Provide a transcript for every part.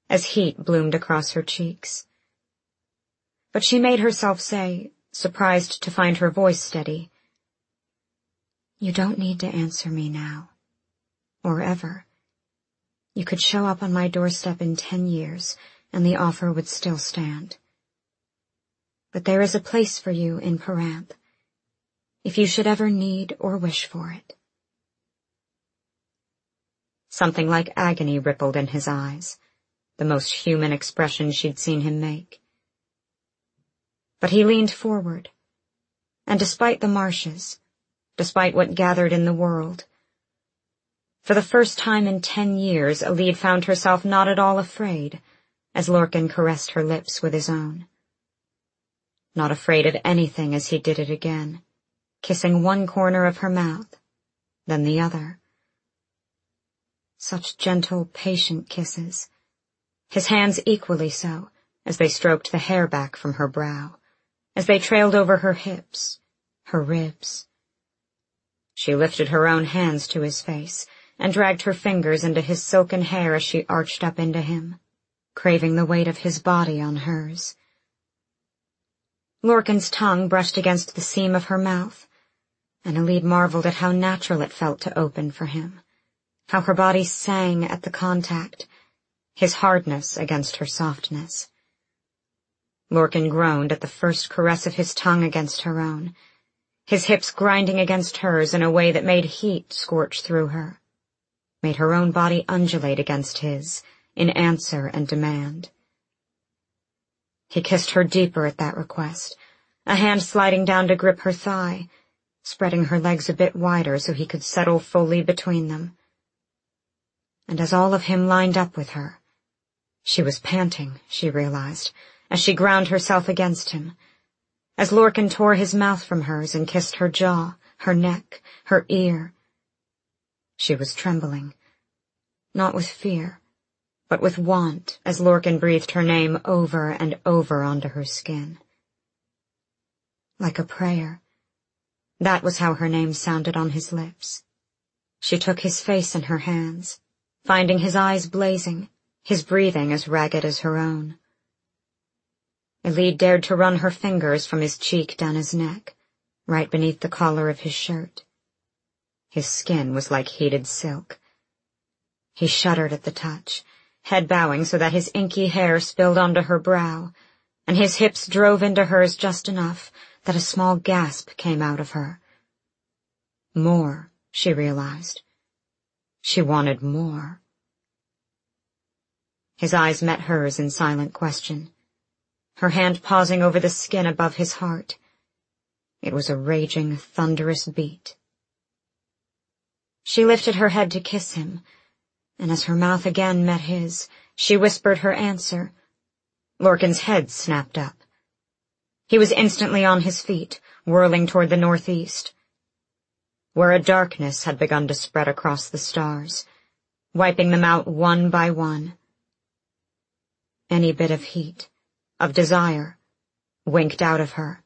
as heat bloomed across her cheeks. But she made herself say, surprised to find her voice steady, "You don't need to answer me now, or ever. You could show up on my doorstep in 10 years, and the offer would still stand. But there is a place for you in Paranth, if you should ever need or wish for it." Something like agony rippled in his eyes, the most human expression she'd seen him make. But he leaned forward, and despite the marshes, despite what gathered in the world, for the first time in 10 years, Elide found herself not at all afraid as Lorcan caressed her lips with his own. Not afraid of anything as he did it again, kissing one corner of her mouth, then the other. Such gentle, patient kisses, his hands equally so, as they stroked the hair back from her brow, as they trailed over her hips, her ribs. She lifted her own hands to his face and dragged her fingers into his silken hair as she arched up into him, craving the weight of his body on hers. Lorcan's tongue brushed against the seam of her mouth, and Elide marveled at how natural it felt to open for him, how her body sang at the contact, his hardness against her softness. Lorcan groaned at the first caress of his tongue against her own, his hips grinding against hers in a way that made heat scorch through her, made her own body undulate against his, in answer and demand. He kissed her deeper at that request, a hand sliding down to grip her thigh, spreading her legs a bit wider so he could settle fully between them. And as all of him lined up with her, she was panting, she realized, as she ground herself against him, as Lorcan tore his mouth from hers and kissed her jaw, her neck, her ear. She was trembling, not with fear, but with want as Lorcan breathed her name over and over onto her skin. Like a prayer, that was how her name sounded on his lips. She took his face in her hands, finding his eyes blazing, his breathing as ragged as her own. Elide dared to run her fingers from his cheek down his neck, right beneath the collar of his shirt. His skin was like heated silk. He shuddered at the touch, head bowing so that his inky hair spilled onto her brow, and his hips drove into hers just enough that a small gasp came out of her. More, she realized. She wanted more. His eyes met hers in silent question, her hand pausing over the skin above his heart. It was a raging, thunderous beat. She lifted her head to kiss him, and as her mouth again met his, she whispered her answer. Lorcan's head snapped up. He was instantly on his feet, whirling toward the northeast, where a darkness had begun to spread across the stars, wiping them out one by one. Any bit of heat, of desire, winked out of her.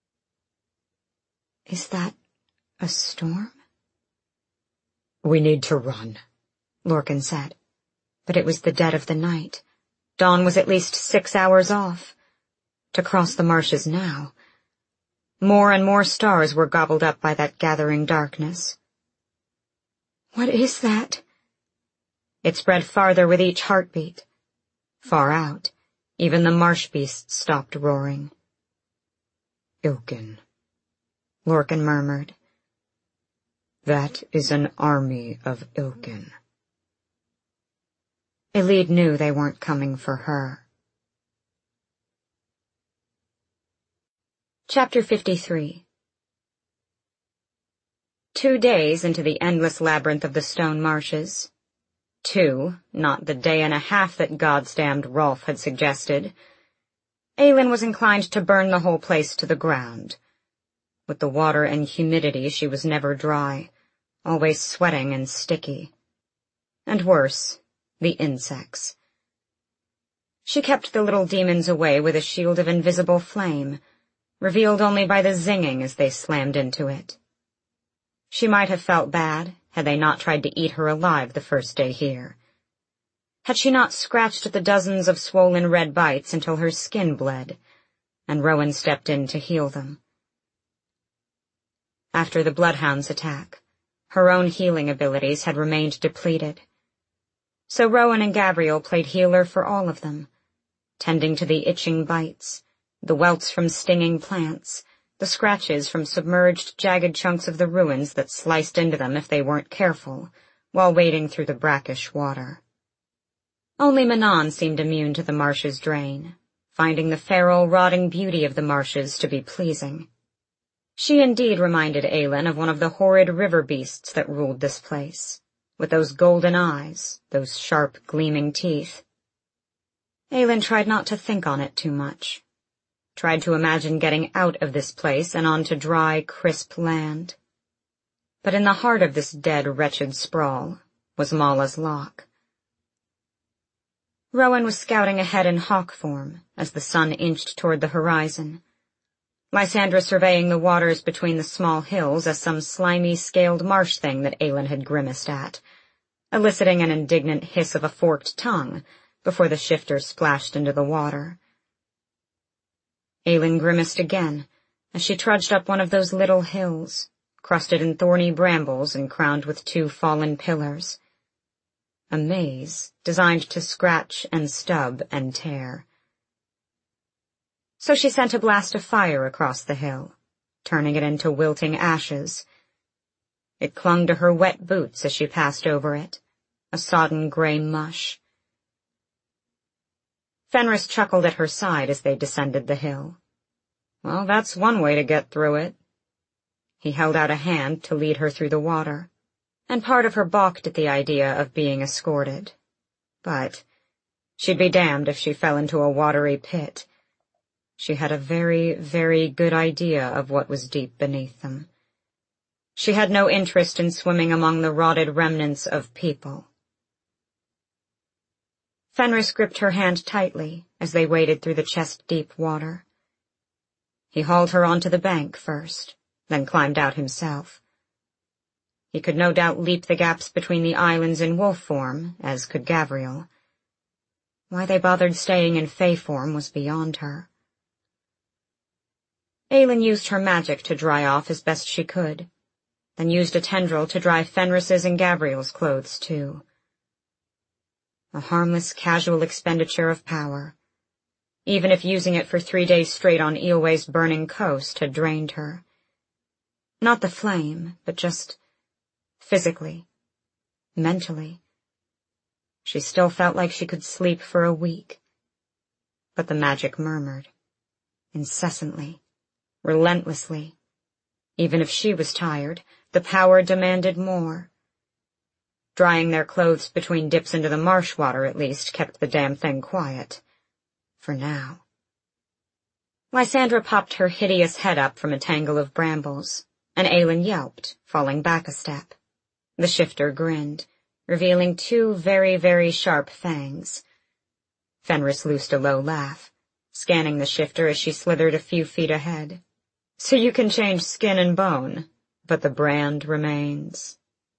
Is that a storm? We need to run, Lorcan said, but it was the dead of the night. Dawn was at least 6 hours off. To cross the marshes now. More and more stars were gobbled up by that gathering darkness. What is that? It spread farther with each heartbeat. Far out, even the marsh beasts stopped roaring. Ilken, Lorcan murmured. That is an army of Ilken. Elide knew they weren't coming for her. Chapter 53. 2 days into the endless labyrinth of the stone marshes. 2, not the day and a half that Godsdamned Rolf had suggested. Aylin was inclined to burn the whole place to the ground. With the water and humidity, she was never dry, always sweating and sticky. And worse, the insects. She kept the little demons away with a shield of invisible flame, revealed only by the zinging as they slammed into it. She might have felt bad had they not tried to eat her alive the first day here. Had she not scratched at the dozens of swollen red bites until her skin bled, and Rowan stepped in to heal them? After the bloodhound's attack, her own healing abilities had remained depleted. So Rowan and Gabriel played healer for all of them, tending to the itching bites, the welts from stinging plants, the scratches from submerged, jagged chunks of the ruins that sliced into them if they weren't careful, while wading through the brackish water. Only Manon seemed immune to the marsh's drain, finding the feral, rotting beauty of the marshes to be pleasing. She indeed reminded Aelin of one of the horrid river beasts that ruled this place, with those golden eyes, those sharp, gleaming teeth. Aelin tried not to think on it too much, tried to imagine getting out of this place and onto dry, crisp land. But in the heart of this dead, wretched sprawl was Mala's lock. Rowan was scouting ahead in hawk form as the sun inched toward the horizon, Lysandra surveying the waters between the small hills as some slimy, scaled marsh thing that Aelin had grimaced at, eliciting an indignant hiss of a forked tongue before the shifter splashed into the water. Aelin grimaced again as she trudged up one of those little hills, crusted in thorny brambles and crowned with 2 fallen pillars. A maze designed to scratch and stub and tear. So she sent a blast of fire across the hill, turning it into wilting ashes. It clung to her wet boots as she passed over it, a sodden gray mush. Fenris chuckled at her side as they descended the hill. Well, that's one way to get through it. He held out a hand to lead her through the water, and part of her balked at the idea of being escorted. But she'd be damned if she fell into a watery pit. She had a very, very good idea of what was deep beneath them. She had no interest in swimming among the rotted remnants of people. Fenris gripped her hand tightly as they waded through the chest-deep water. He hauled her onto the bank first, then climbed out himself. He could no doubt leap the gaps between the islands in wolf form, as could Gabriel. Why they bothered staying in fey form was beyond her. Aelin used her magic to dry off as best she could, then used a tendril to dry Fenris's and Gabriel's clothes, too. A harmless, casual expenditure of power, even if using it for 3 days straight on Eelway's burning coast had drained her. Not the flame, but just physically, mentally. She still felt like she could sleep for a week. But the magic murmured, incessantly, relentlessly. Even if she was tired, the power demanded more. Drying their clothes between dips into the marsh water at least kept the damn thing quiet. For now. Lysandra popped her hideous head up from a tangle of brambles, and Aelin yelped, falling back a step. The shifter grinned, revealing 2 very, very sharp fangs. Fenris loosed a low laugh, scanning the shifter as she slithered a few feet ahead. So you can change skin and bone, but the brand remains.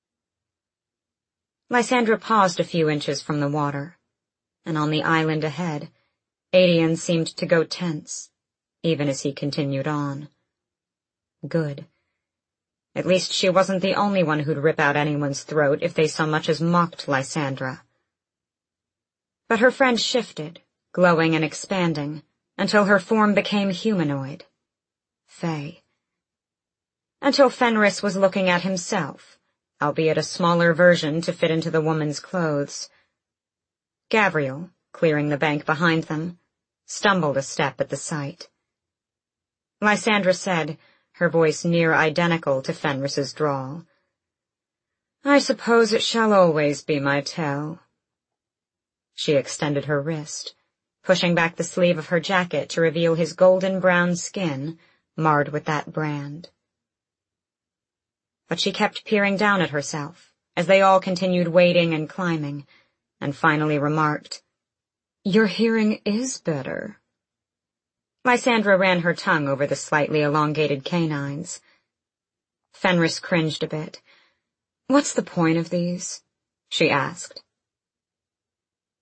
Lysandra paused a few inches from the water, and on the island ahead, Aedion seemed to go tense, even as he continued on. Good. At least she wasn't the only one who'd rip out anyone's throat if they so much as mocked Lysandra. But her friend shifted, glowing and expanding, until her form became humanoid. Fey. Until Fenris was looking at himself, albeit a smaller version to fit into the woman's clothes. Gabriel, clearing the bank behind them, stumbled a step at the sight. Lysandra said, her voice near identical to Fenris's drawl, "I suppose it shall always be my tell." She extended her wrist, pushing back the sleeve of her jacket to reveal his golden-brown skin, marred with that brand. But she kept peering down at herself, as they all continued wading and climbing, and finally remarked, "Your hearing is better." Lysandra ran her tongue over the slightly elongated canines. Fenris cringed a bit. "What's the point of these?" she asked.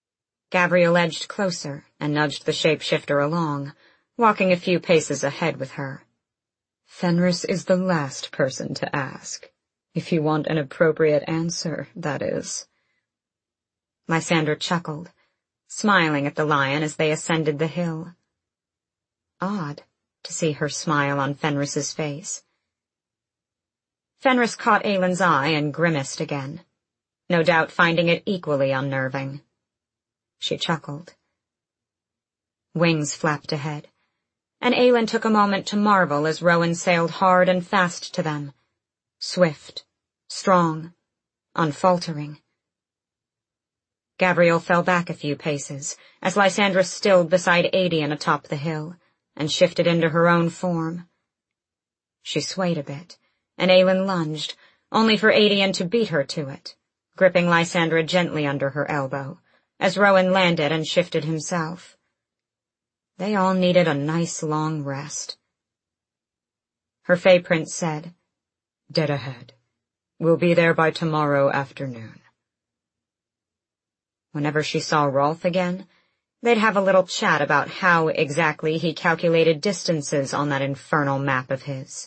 Gabriel edged closer and nudged the shapeshifter along, walking a few paces ahead with her. "Fenris is the last person to ask. If you want an appropriate answer, that is." Lysander chuckled, smiling at the lion as they ascended the hill. Odd to see her smile on Fenris's face. Fenris caught Aylin's eye and grimaced again, no doubt finding it equally unnerving. She chuckled. Wings flapped ahead, and Aylin took a moment to marvel as Rowan sailed hard and fast to them, swift, strong, unfaltering. Gabriel fell back a few paces as Lysandra stilled beside Adian atop the hill and shifted into her own form. She swayed a bit, and Aylin lunged, only for Adian to beat her to it, gripping Lysandra gently under her elbow, as Rowan landed and shifted himself. They all needed a nice long rest. Her Fae Prince said, "Dead ahead. We'll be there by tomorrow afternoon." Whenever she saw Rolf again, they'd have a little chat about how exactly he calculated distances on that infernal map of his.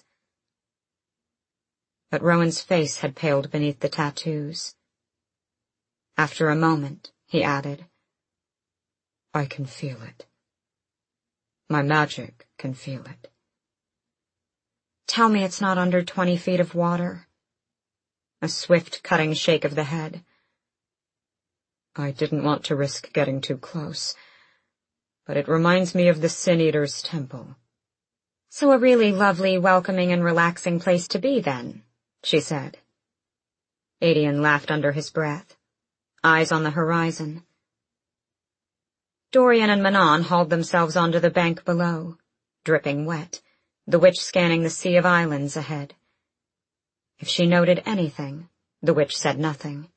But Rowan's face had paled beneath the tattoos. After a moment, he added, "I can feel it. My magic can feel it." "Tell me it's not under 20 feet of water." A swift, cutting shake of the head. "I didn't want to risk getting too close, but it reminds me of the Sin Eater's temple." "So a really lovely, welcoming, and relaxing place to be, then," she said. Adian laughed under his breath, eyes on the horizon. Dorian and Manon hauled themselves onto the bank below, dripping wet, the witch scanning the sea of islands ahead. If she noted anything, the witch said nothing.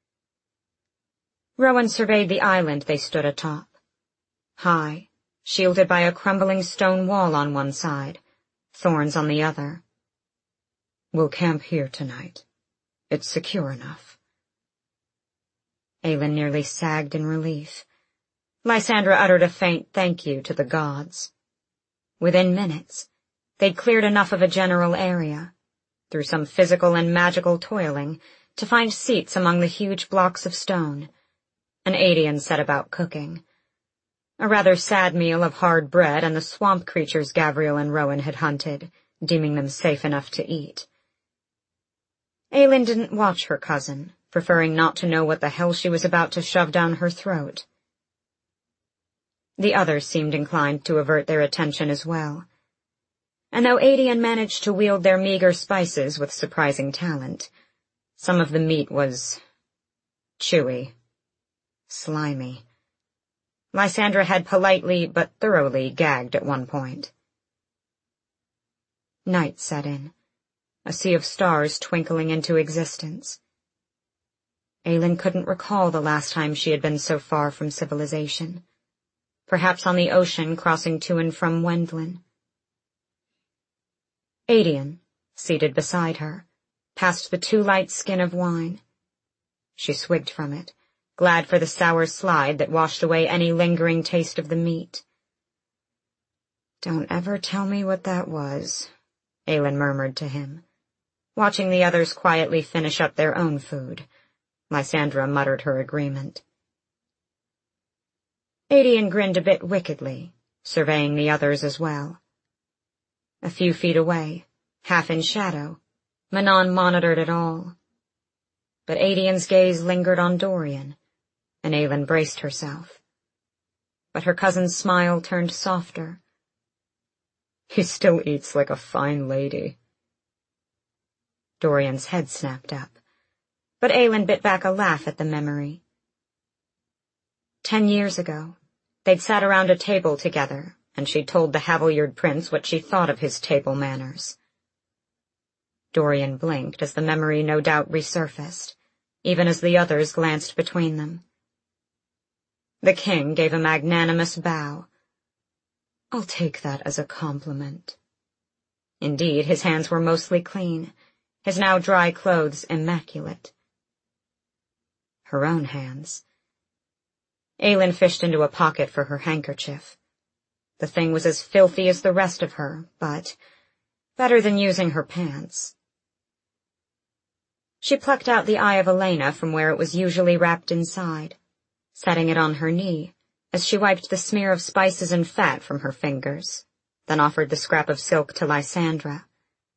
Rowan surveyed the island they stood atop. High, shielded by a crumbling stone wall on one side, thorns on the other. "We'll camp here tonight. It's secure enough." Aylin nearly sagged in relief. Lysandra uttered a faint thank you to the gods. Within minutes, they'd cleared enough of a general area, through some physical and magical toiling, to find seats among the huge blocks of stone, and Adian set about cooking. A rather sad meal of hard bread and the swamp creatures Gabriel and Rowan had hunted, deeming them safe enough to eat. Aylin didn't watch her cousin, preferring not to know what the hell she was about to shove down her throat. The others seemed inclined to avert their attention as well. And though Adian managed to wield their meager spices with surprising talent, some of the meat was chewy, slimy. Lysandra had politely but thoroughly gagged at one point. Night set in, a sea of stars twinkling into existence. Aylin couldn't recall the last time she had been so far from civilization. Perhaps on the ocean crossing to and from Wendlin. Adian, seated beside her, passed the too light skin of wine. She swigged from it, glad for the sour slide that washed away any lingering taste of the meat. "Don't ever tell me what that was," Aylin murmured to him. Watching the others quietly finish up their own food, Lysandra muttered her agreement. Adian grinned a bit wickedly, surveying the others as well. A few feet away, half in shadow, Manon monitored it all. But Adian's gaze lingered on Dorian, and Aylin braced herself. But her cousin's smile turned softer. "He still eats like a fine lady." Dorian's head snapped up, but Aylin bit back a laugh at the memory. 10 years ago, they'd sat around a table together, and she'd told the Haviljord prince what she thought of his table manners. Dorian blinked as the memory no doubt resurfaced, even as the others glanced between them. The king gave a magnanimous bow. "I'll take that as a compliment." Indeed, his hands were mostly clean, his now dry clothes immaculate. Her own hands. Aelin fished into a pocket for her handkerchief. The thing was as filthy as the rest of her, but better than using her pants. She plucked out the Eye of Elena from where it was usually wrapped inside, setting it on her knee as she wiped the smear of spices and fat from her fingers, then offered the scrap of silk to Lysandra.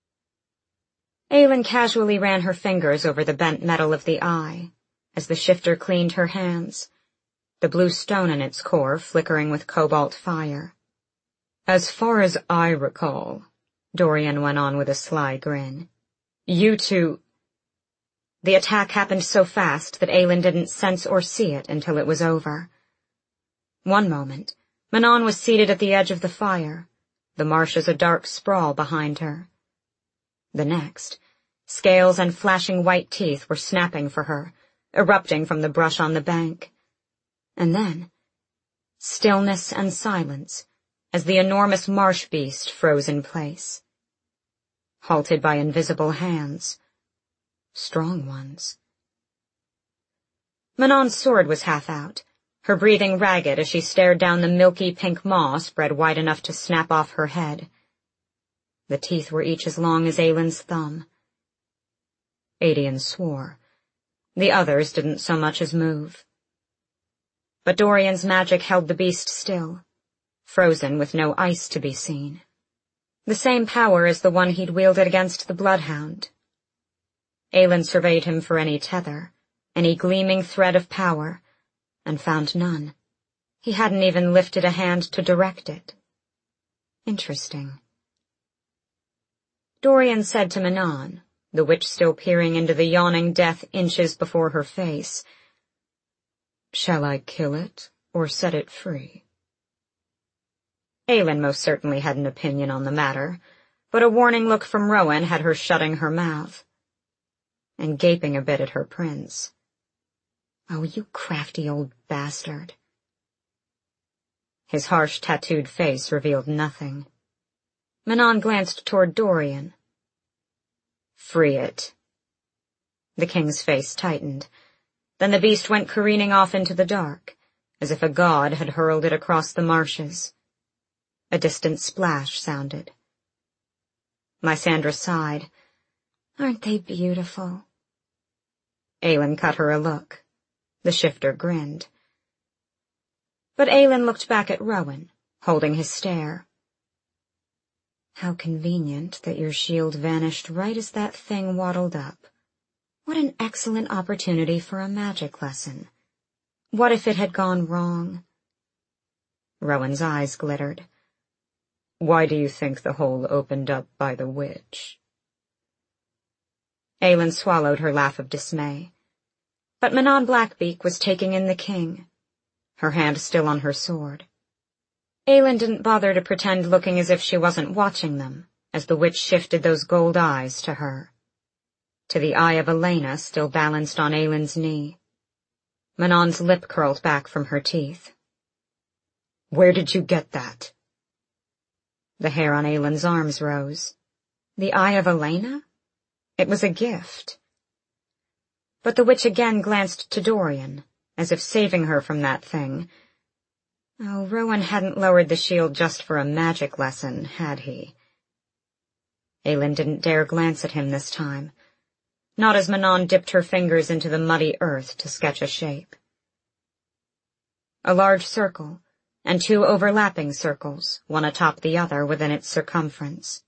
Aelin casually ran her fingers over the bent metal of the eye as the shifter cleaned her hands, the blue stone in its core flickering with cobalt fire. "As far as I recall," Dorian went on with a sly grin, "you two—" The attack happened so fast that Aelin didn't sense or see it until it was over. One moment, Manon was seated at the edge of the fire, the marshes a dark sprawl behind her. The next, scales and flashing white teeth were snapping for her, erupting from the brush on the bank. And then, stillness and silence as the enormous marsh beast froze in place, halted by invisible hands, strong ones. Manon's sword was half out, her breathing ragged as she stared down the milky pink maw spread wide enough to snap off her head. The teeth were each as long as Aelin's thumb. Adian swore. The others didn't so much as move. But Dorian's magic held the beast still, frozen with no ice to be seen. The same power as the one he'd wielded against the bloodhound. Aelin surveyed him for any tether, any gleaming thread of power, and found none. He hadn't even lifted a hand to direct it. Interesting. Dorian said to Manon, the witch still peering into the yawning death inches before her face, "Shall I kill it, or set it free?" Aelin most certainly had an opinion on the matter, but a warning look from Rowan had her shutting her mouth and gaping a bit at her prince. "Oh, you crafty old bastard." His harsh tattooed face revealed nothing. Manon glanced toward Dorian. "Free it." The king's face tightened. Then the beast went careening off into the dark, as if a god had hurled it across the marshes. A distant splash sounded. Lysandra sighed. "Aren't they beautiful?" Aelin cut her a look. The shifter grinned. But Aelin looked back at Rowan, holding his stare. "How convenient that your shield vanished right as that thing waddled up. What an excellent opportunity for a magic lesson. What if it had gone wrong?" Rowan's eyes glittered. "Why do you think the hole opened up by the witch?" Aelin swallowed her laugh of dismay. But Manon Blackbeak was taking in the king, her hand still on her sword. Aelin didn't bother to pretend looking as if she wasn't watching them, as the witch shifted those gold eyes to her. To the Eye of Elena still balanced on Aelin's knee. Manon's lip curled back from her teeth. "Where did you get that?" The hair on Aelin's arms rose. The Eye of Elena? It was a gift. But the witch again glanced to Dorian, as if saving her from that thing. Oh, Rowan hadn't lowered the shield just for a magic lesson, had he? Aelin didn't dare glance at him this time, not as Manon dipped her fingers into the muddy earth to sketch a shape. A large circle, and two overlapping circles, one atop the other within its circumference.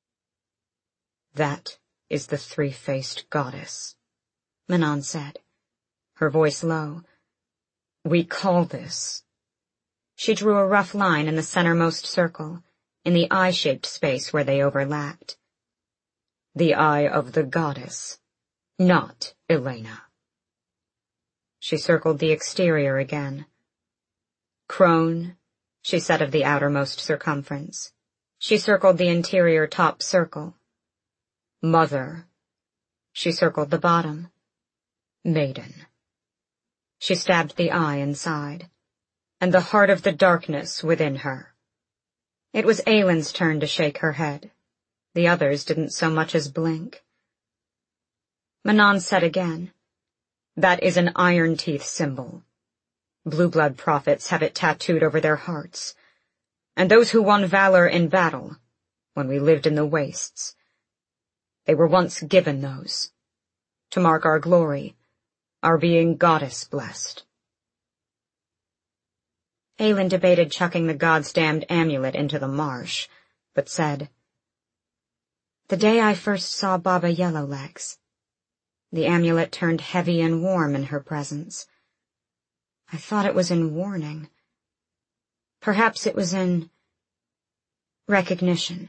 "That is the three-faced goddess," Manon said, her voice low. "We call this—" She drew a rough line in the centermost circle, in the eye-shaped space where they overlapped. "The Eye of the Goddess, not Elena." She circled the exterior again. "Crone," she said of the outermost circumference. She circled the interior top circle. "Mother." She circled the bottom. "Maiden." She stabbed the eye inside, and the heart of the darkness within her. It was Aelin's turn to shake her head. The others didn't so much as blink. Manon said again, "That is an iron teeth symbol. Blue blood prophets have it tattooed over their hearts. And those who won valor in battle, when we lived in the wastes, they were once given those, to mark our glory, our being goddess-blessed. Aelin debated chucking the gods-damned amulet into the marsh, but said, "The day I first saw Baba Yellowlegs, the amulet turned heavy and warm in her presence. I thought it was in warning. Perhaps it was in recognition."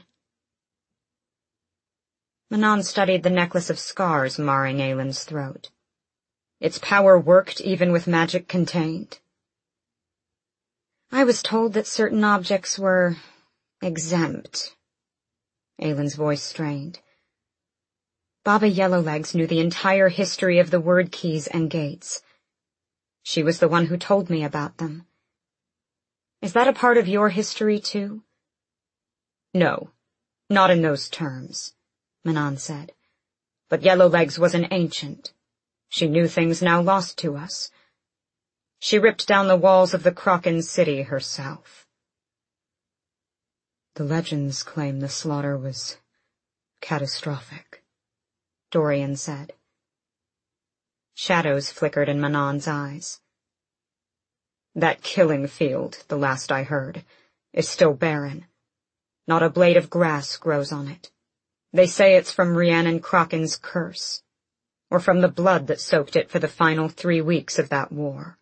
Manon studied the necklace of scars marring Aelin's throat. Its power worked even with magic contained. "I was told that certain objects were exempt." Aelin's voice strained. Baba Yellowlegs knew the entire history of the word keys and gates. She was the one who told me about them. Is that a part of your history, too? "No, not in those terms," Manon said. "But Yellowlegs was an ancient. She knew things now lost to us. She ripped down the walls of the Kraken city herself." "The legends claim the slaughter was catastrophic," Dorian said. Shadows flickered in Manon's eyes. "That killing field, the last I heard, is still barren. Not a blade of grass grows on it. They say it's from Rhiannon Kraken's curse, or from the blood that soaked it for the final 3 weeks of that war."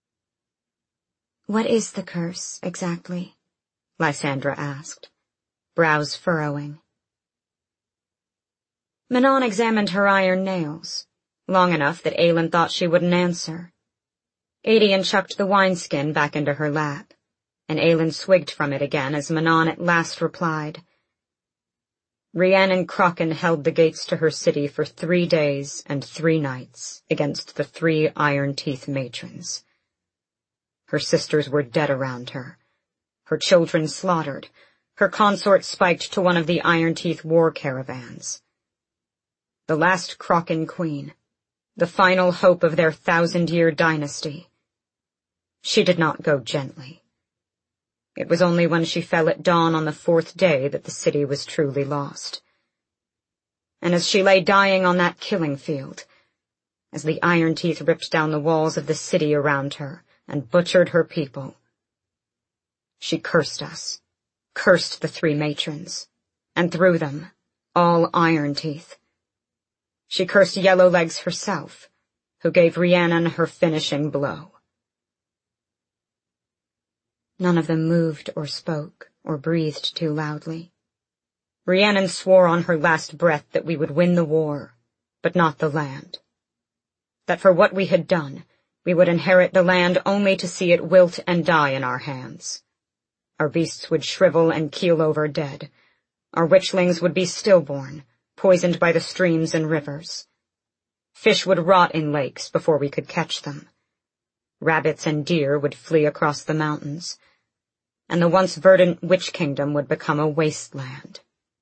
"What is the curse, exactly?" Lysandra asked, brows furrowing. Manon examined her iron nails, long enough that Aelin thought she wouldn't answer. Aedion chucked the wineskin back into her lap, and Aelin swigged from it again as Manon at last replied. "Rhiannon Kraken held the gates to her city for 3 days and 3 nights against the 3 Iron Teeth matrons. Her sisters were dead around her, her children slaughtered, her consort spiked to one of the Iron Teeth war caravans. The last Kraken queen, the final hope of their 1,000-year dynasty. She did not go gently. It was only when she fell at dawn on the 4th day that the city was truly lost. And as she lay dying on that killing field, as the Iron Teeth ripped down the walls of the city around her and butchered her people, she cursed us, cursed the 3 matrons, and through them, all Iron Teeth. She cursed Yellowlegs herself, who gave Rhiannon her finishing blow." None of them moved or spoke or breathed too loudly. Rhiannon swore on her last breath that we would win the war, but not the land. That for what we had done, we would inherit the land only to see it wilt and die in our hands. Our beasts would shrivel and keel over dead. Our witchlings would be stillborn, poisoned by the streams and rivers. Fish would rot in lakes before we could catch them. Rabbits and deer would flee across the mountains, and the once verdant witch kingdom would become a wasteland.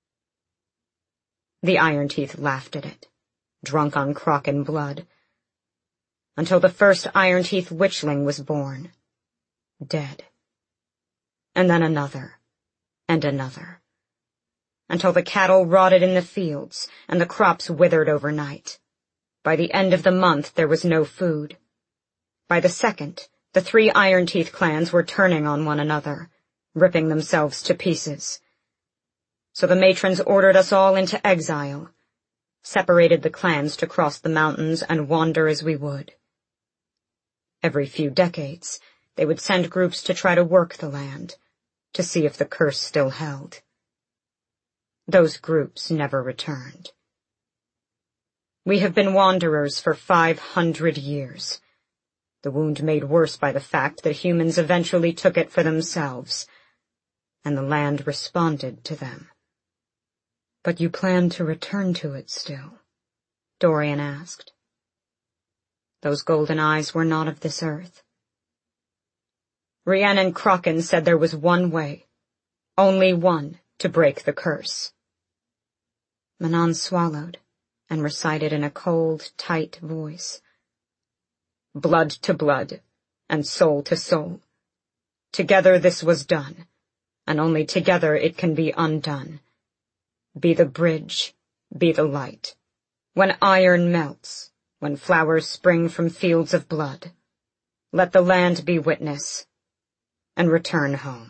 The Iron Teeth laughed at it, drunk on Kraken blood, until the first Iron Teeth witchling was born, dead. And then another, and another, until the cattle rotted in the fields and the crops withered overnight. By the end of the month there was no food. By the 2nd, the 3 Iron Teeth clans were turning on one another, ripping themselves to pieces. So the matrons ordered us all into exile, separated the clans to cross the mountains and wander as we would. Every few decades, they would send groups to try to work the land, to see if the curse still held. Those groups never returned. We have been wanderers for 500 years, the wound made worse by the fact that humans eventually took it for themselves, and the land responded to them. "But you plan to return to it still?" Dorian asked. Those golden eyes were not of this earth. Rhiannon Kraken said there was one way, only one, to break the curse. Manon swallowed and recited in a cold, tight voice. "Blood to blood, and soul to soul. Together this was done, and only together it can be undone. Be the bridge, be the light. When iron melts, when flowers spring from fields of blood, let the land be witness, and return home.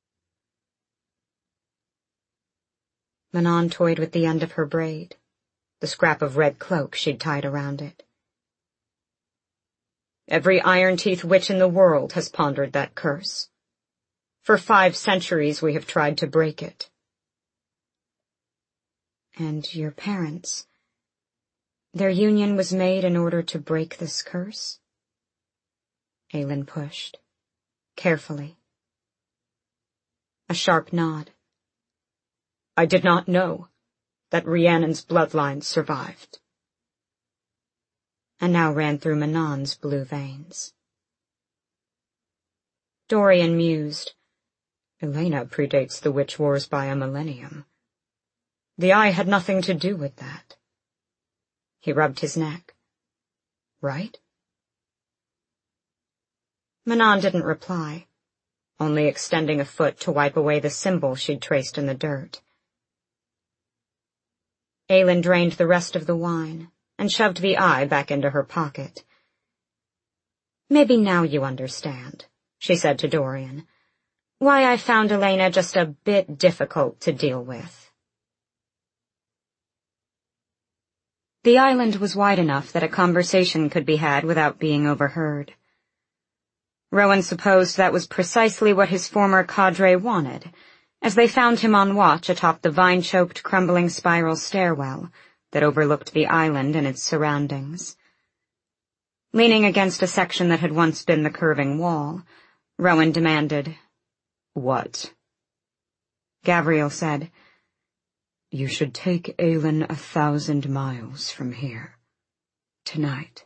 Manon toyed with the end of her braid, the scrap of red cloak she'd tied around it. Every Iron-Teeth witch in the world has pondered that curse. For 5 centuries we have tried to break it. And your parents, their union was made in order to break this curse? Aelin pushed, carefully. A sharp nod. I did not know that Rhiannon's bloodline survived. And now ran through Manon's blue veins. Dorian mused. Elena predates the Witch Wars by a millennium. The Eye had nothing to do with that. He rubbed his neck. Right? Manon didn't reply, only extending a foot to wipe away the symbol she'd traced in the dirt. Aelin drained the rest of the wine and shoved the eye back into her pocket. Maybe now you understand, she said to Dorian, why I found Elena just a bit difficult to deal with. The island was wide enough that a conversation could be had without being overheard. Rowan supposed that was precisely what his former cadre wanted, as they found him on watch atop the vine-choked, crumbling spiral stairwell that overlooked the island and its surroundings. Leaning against a section that had once been the curving wall, Rowan demanded, "What?" Gavriel said, "You should take Aelin 1,000 miles from here. Tonight."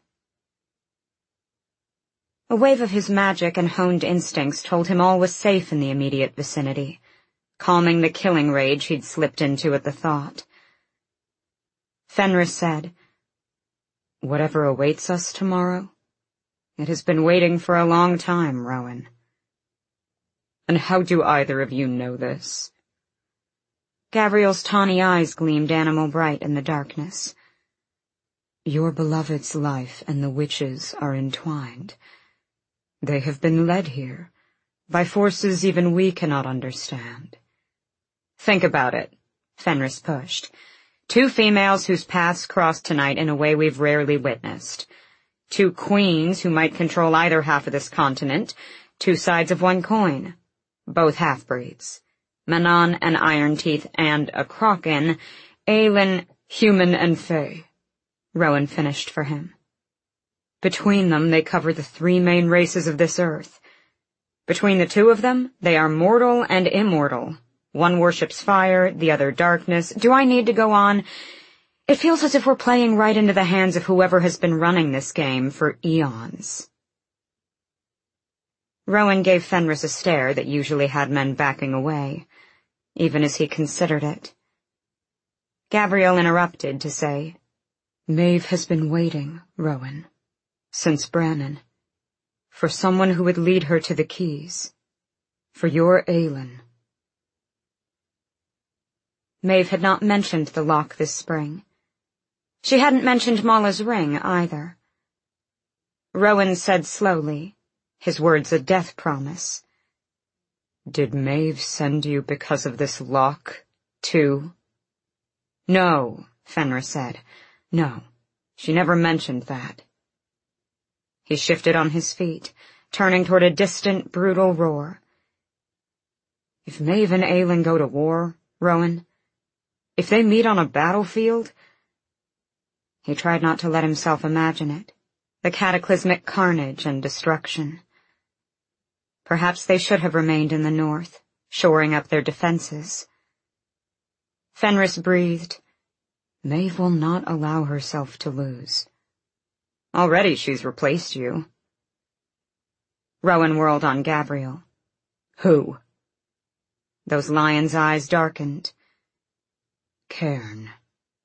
A wave of his magic and honed instincts told him all was safe in the immediate vicinity, calming the killing rage he'd slipped into at the thought. Fenris said, "Whatever awaits us tomorrow, it has been waiting for a long time, Rowan." "And how do either of you know this?" Gavriel's tawny eyes gleamed animal bright in the darkness. "Your beloved's life and the witches are entwined. They have been led here, by forces even we cannot understand." "Think about it," Fenris pushed. 2 females whose paths crossed tonight in a way we've rarely witnessed. 2 queens who might control either half of this continent, 2 sides of one coin. Both half-breeds. Manon an Iron-Teeth and a Kraken, Aelin human and fey. Rowan finished for him. Between them they cover the 3 main races of this earth. Between the 2 of them, they are mortal and immortal. One worships fire, the other darkness. Do I need to go on? It feels as if we're playing right into the hands of whoever has been running this game for eons. Rowan gave Fenris a stare that usually had men backing away, even as he considered it. Gavriel interrupted to say, "Maeve has been waiting, Rowan, since Brannon, for someone who would lead her to the keys, for your Aelin." Maeve had not mentioned the lock this spring. She hadn't mentioned Mala's ring, either. Rowan said slowly, his words a death promise, "Did Maeve send you because of this lock, too?" "No," Fenris said. "No, she never mentioned that." He shifted on his feet, turning toward a distant, brutal roar. "If Maeve and Aelin go to war, Rowan, if they meet on a battlefield—" He tried not to let himself imagine it, the cataclysmic carnage and destruction. Perhaps they should have remained in the north, shoring up their defenses. Fenris breathed, "Maeve will not allow herself to lose. Already she's replaced you." Rowan whirled on Gavriel. "Who?" Those lion's eyes darkened. "Cairn."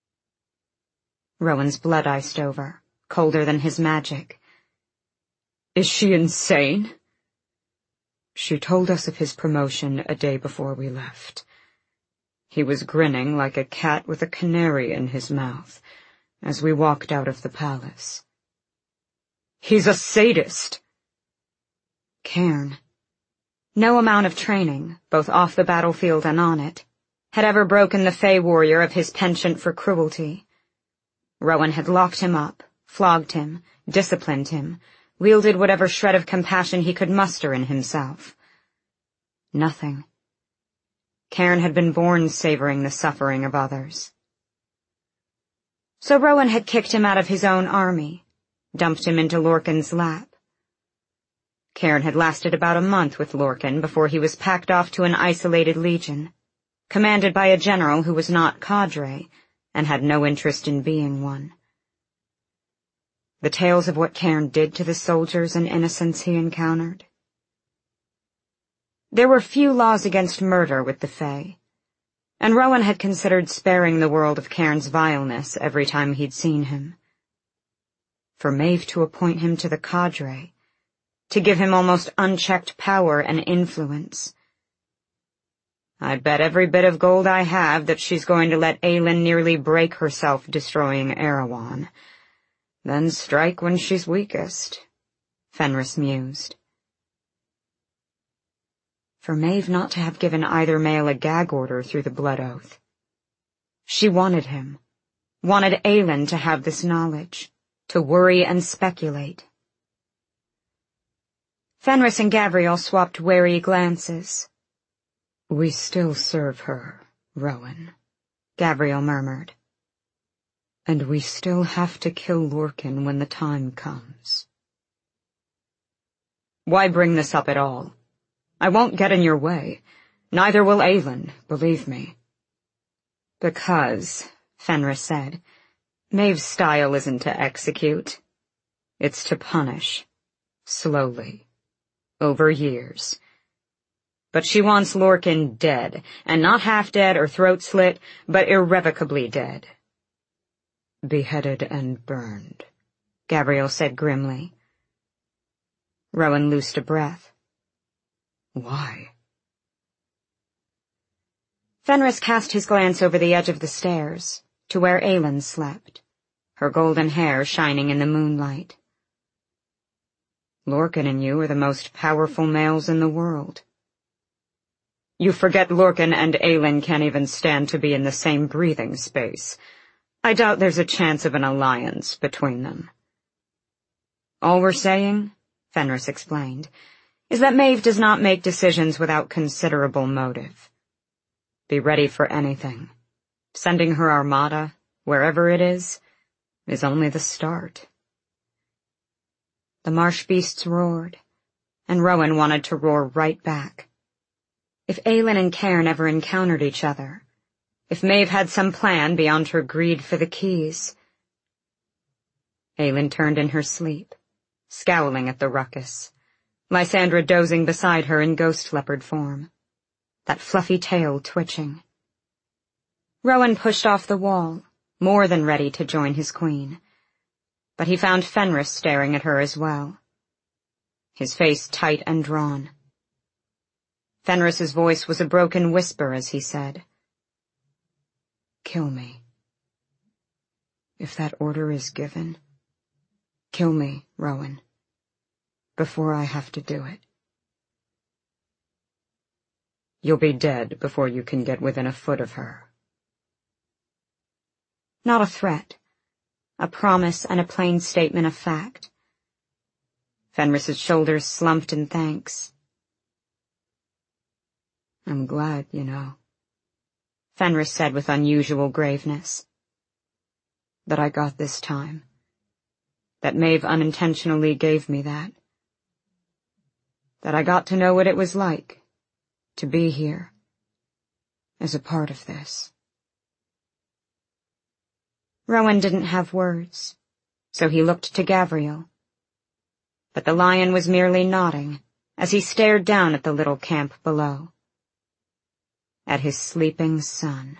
Rowan's blood iced over, colder than his magic. Is she insane? She told us of his promotion a day before we left. He was grinning like a cat with a canary in his mouth as we walked out of the palace. He's a sadist! Cairn. No amount of training, both off the battlefield and on it, had ever broken the Fey warrior of his penchant for cruelty. Rowan had locked him up, flogged him, disciplined him, wielded whatever shred of compassion he could muster in himself. Nothing. Cairn had been born savoring the suffering of others. So Rowan had kicked him out of his own army, dumped him into Lorcan's lap. Cairn had lasted about a month with Lorcan before he was packed off to an isolated legion, commanded by a general who was not cadre and had no interest in being one. The tales of what Cairn did to the soldiers and innocents he encountered. There were few laws against murder with the Fae, and Rowan had considered sparing the world of Cairn's vileness every time he'd seen him. For Maeve to appoint him to the cadre, to give him almost unchecked power and influence. I'd bet every bit of gold I have that she's going to let Aelin nearly break herself destroying Erewhon, then strike when she's weakest, Fenris mused. For Maeve not to have given either male a gag order through the blood oath. She wanted him, wanted Aelin to have this knowledge, to worry and speculate. Fenris and Gavriel swapped wary glances. We still serve her, Rowan, Gavriel murmured. And we still have to kill Lorcan when the time comes. Why bring this up at all? I won't get in your way. Neither will Aelin, believe me. Because, Fenris said, Maeve's style isn't to execute. It's to punish. Slowly. Over years. But she wants Lorcan dead, and not half dead or throat slit, but irrevocably dead. Beheaded and burned, Gavriel said grimly. Rowan loosed a breath. Why? Fenris cast his glance over the edge of the stairs, to where Aelin slept, her golden hair shining in the moonlight. Lorcan and you are the most powerful males in the world. You forget Lorcan and Aelin can't even stand to be in the same breathing space. I doubt there's a chance of an alliance between them. All we're saying, Fenris explained, is that Maeve does not make decisions without considerable motive. Be ready for anything. Sending her armada, wherever it is only the start. The marsh beasts roared, and Rowan wanted to roar right back. If Aelin and Cairn ever encountered each other, if Maeve had some plan beyond her greed for the keys. Aelin turned in her sleep, scowling at the ruckus, Lysandra dozing beside her in ghost leopard form, that fluffy tail twitching. Rowan pushed off the wall, more than ready to join his queen, but he found Fenris staring at her as well, his face tight and drawn. Fenris's voice was a broken whisper as he said, Kill me. If that order is given, kill me, Rowan, before I have to do it. You'll be dead before you can get within a foot of her. Not a threat, a promise and a plain statement of fact. Fenris's shoulders slumped in thanks. I'm glad, you know, Fenris said with unusual graveness, that I got this time, that Maeve unintentionally gave me that I got to know what it was like to be here as a part of this. Rowan didn't have words, so he looked to Gavriel, but the lion was merely nodding as he stared down at the little camp below, at his sleeping son.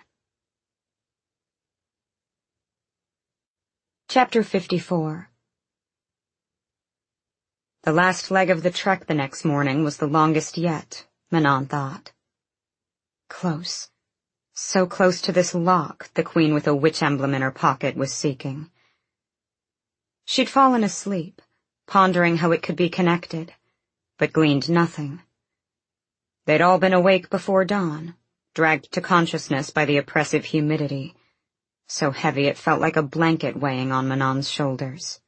Chapter 54. The last leg of the trek the next morning was the longest yet, Manon thought. Close. So close to this lock the queen with a witch emblem in her pocket was seeking. She'd fallen asleep, pondering how it could be connected, but gleaned nothing. They'd all been awake before dawn, dragged to consciousness by the oppressive humidity, so heavy it felt like a blanket weighing on Manon's shoulders.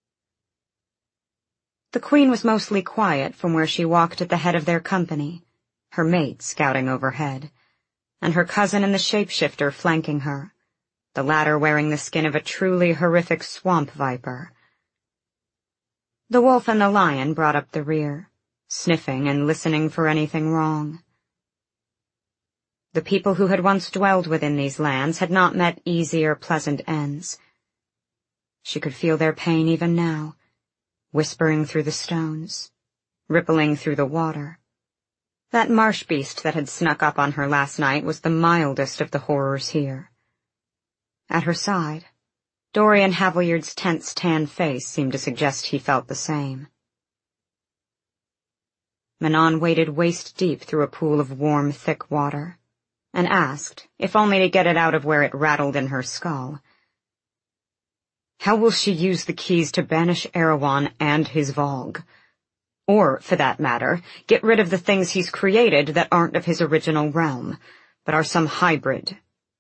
The queen was mostly quiet from where she walked at the head of their company, her mate scouting overhead, and her cousin and the shapeshifter flanking her, the latter wearing the skin of a truly horrific swamp viper. The wolf and the lion brought up the rear, sniffing and listening for anything wrong. The people who had once dwelled within these lands had not met easy or pleasant ends. She could feel their pain even now, whispering through the stones, rippling through the water. That marsh beast that had snuck up on her last night was the mildest of the horrors here. At her side, Dorian Haviljard's tense tan face seemed to suggest he felt the same. Manon waded waist-deep through a pool of warm, thick water, and asked, if only to get it out of where it rattled in her skull, how will she use the keys to banish Erewhon and his Vogue? Or, for that matter, get rid of the things he's created that aren't of his original realm, but are some hybrid?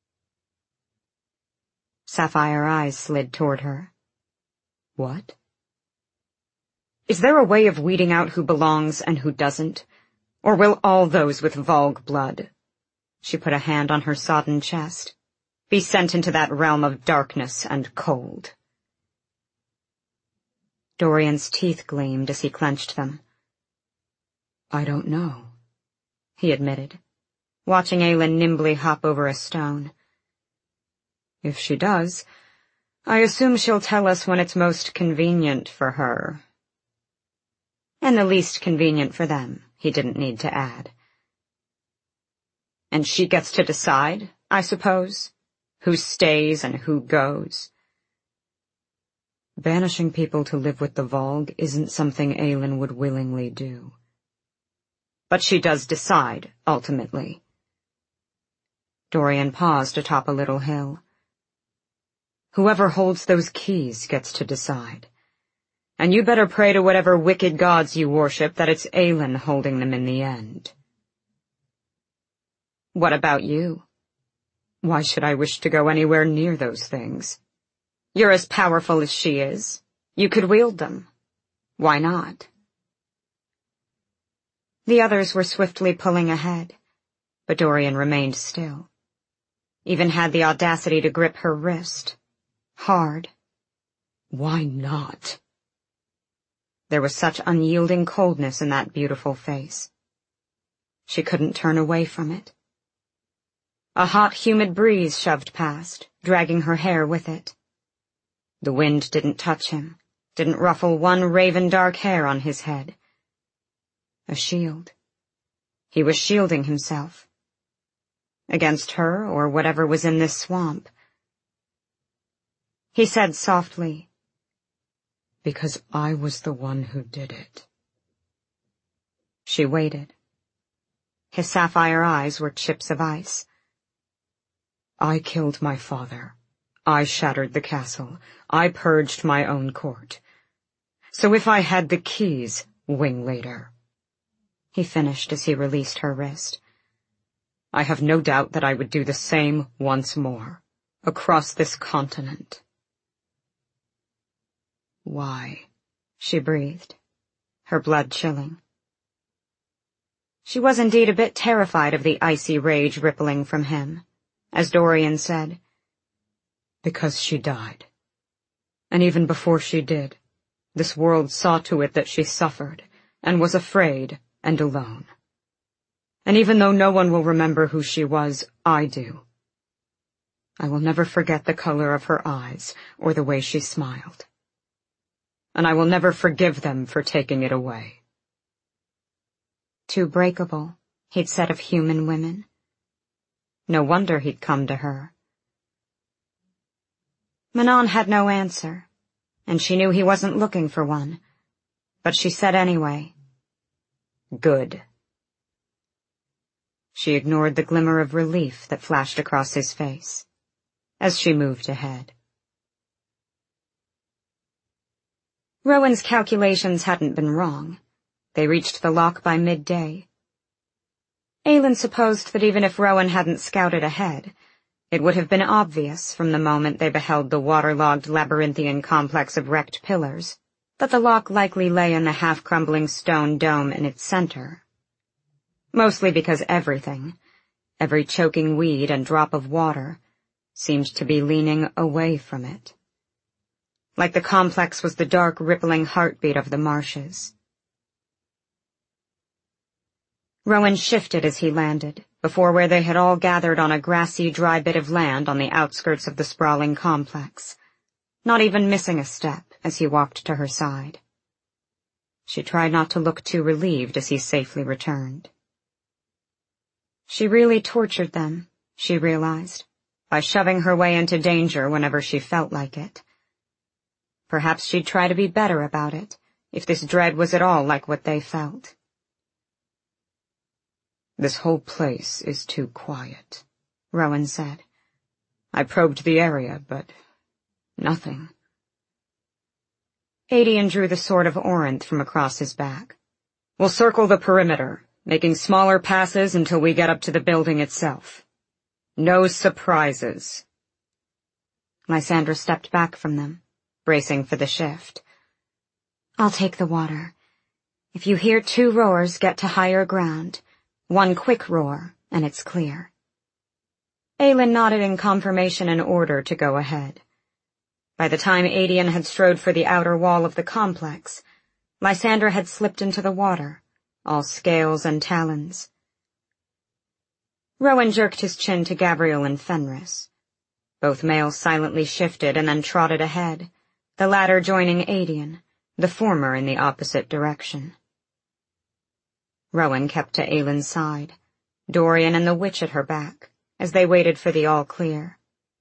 Sapphire eyes slid toward her. What? Is there a way of weeding out who belongs and who doesn't? Or will all those with Vogue blood, she put a hand on her sodden chest, be sent into that realm of darkness and cold? Dorian's teeth gleamed as he clenched them. I don't know, he admitted, watching Aylin nimbly hop over a stone. If she does, I assume she'll tell us when it's most convenient for her. And the least convenient for them, he didn't need to add. And she gets to decide, I suppose, who stays and who goes. Banishing people to live with the Vogue isn't something Aylin would willingly do. But she does decide, ultimately. Dorian paused atop a little hill. Whoever holds those keys gets to decide. And you better pray to whatever wicked gods you worship that it's Aylin holding them in the end. What about you? Why should I wish to go anywhere near those things? You're as powerful as she is. You could wield them. Why not? The others were swiftly pulling ahead, but Dorian remained still. Even had the audacity to grip her wrist. Hard. Why not? There was such unyielding coldness in that beautiful face. She couldn't turn away from it. A hot, humid breeze shoved past, dragging her hair with it. The wind didn't touch him, didn't ruffle one raven dark hair on his head. A shield. He was shielding himself. Against her or whatever was in this swamp. He said softly, because I was the one who did it. She waited. His sapphire eyes were chips of ice. I killed my father. I shattered the castle. I purged my own court. So if I had the keys, Winglater, he finished as he released her wrist, I have no doubt that I would do the same once more, across this continent. Why? She breathed, her blood chilling. She was indeed a bit terrified of the icy rage rippling from him, as Dorian said, because she died. And even before she did, this world saw to it that she suffered, and was afraid and alone. And even though no one will remember who she was, I do. I will never forget the color of her eyes, or the way she smiled. And I will never forgive them for taking it away. Too breakable, he'd said of human women. No wonder he'd come to her. Manon had no answer, and she knew he wasn't looking for one. but she said anyway, "Good." She ignored the glimmer of relief that flashed across his face as she moved ahead. Rowan's calculations hadn't been wrong. They reached the lock by midday. Aelin supposed that even if Rowan hadn't scouted ahead, it would have been obvious from the moment they beheld the waterlogged labyrinthian complex of wrecked pillars that the lock likely lay in the half-crumbling stone dome in its center. Mostly because everything, every choking weed and drop of water, seemed to be leaning away from it. Like the complex was the dark, rippling heartbeat of the marshes. Rowan shifted as he landed, before where they had all gathered on a grassy, dry bit of land on the outskirts of the sprawling complex, not even missing a step as he walked to her side. She tried not to look too relieved as he safely returned. She really tortured them, she realized, by shoving her way into danger whenever she felt like it. Perhaps she'd try to be better about it, if this dread was at all like what they felt. "This whole place is too quiet," Rowan said. "I probed the area, but nothing." Aedion drew the sword of Orinth from across his back. "We'll circle the perimeter, making smaller passes until we get up to the building itself. No surprises." Lysandra stepped back from them, bracing for the shift. "I'll take the water. If you hear 2 roars, get to higher ground. 1 quick roar, and it's clear." Aelin nodded in confirmation and order to go ahead. By the time Aedion had strode for the outer wall of the complex, Lysandra had slipped into the water, all scales and talons. Rowan jerked his chin to Gabriel and Fenris. Both males silently shifted and then trotted ahead, the latter joining Aedion, the former in the opposite direction. Rowan kept to Aelin's side, Dorian and the witch at her back, as they waited for the all-clear.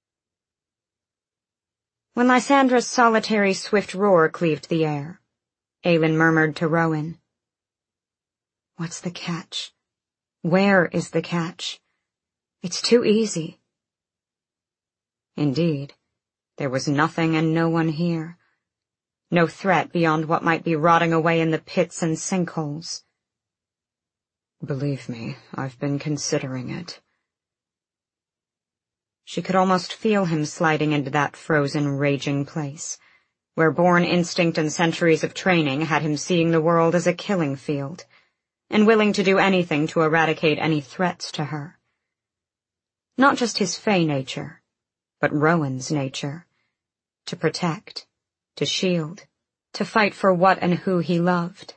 When Lysandra's solitary swift roar cleaved the air, Aelin murmured to Rowan, "What's the catch? Where is the catch? It's too easy." Indeed, there was nothing and no one here. No threat beyond what might be rotting away in the pits and sinkholes. "Believe me, I've been considering it." She could almost feel him sliding into that frozen, raging place, where born instinct and centuries of training had him seeing the world as a killing field, and willing to do anything to eradicate any threats to her. Not just his fey nature, but Rowan's nature. To protect, to shield, to fight for what and who he loved.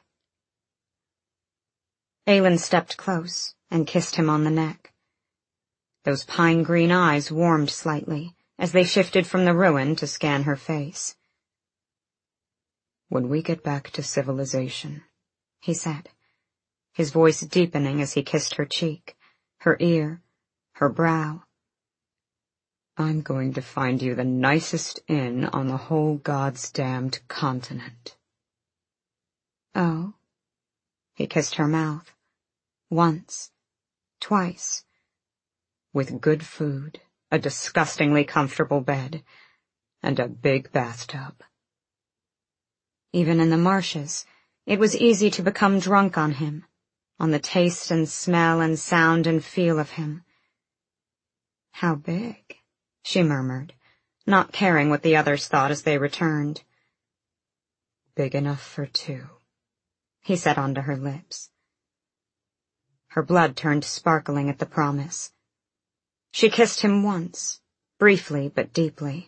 Aelin stepped close and kissed him on the neck. Those pine-green eyes warmed slightly as they shifted from the ruin to scan her face. "When we get back to civilization," he said, his voice deepening as he kissed her cheek, her ear, her brow, "I'm going to find you the nicest inn on the whole God's-damned continent." "Oh?" He kissed her mouth. Once. Twice. "With good food, a disgustingly comfortable bed, and a big bathtub." Even in the marshes, it was easy to become drunk on him, on the taste and smell and sound and feel of him. "How big?" she murmured, not caring what the others thought as they returned. "Big enough for 2, he said onto her lips. Her blood turned sparkling at the promise. She kissed him once, briefly but deeply.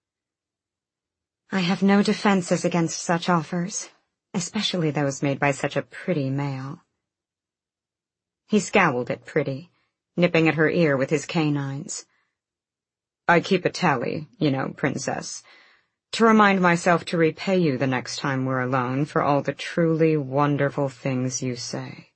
"I have no defenses against such offers, especially those made by such a pretty male." He scowled at Pretty, nipping at her ear with his canines. "I keep a tally, you know, Princess, to remind myself to repay you the next time we're alone for all the truly wonderful things you say."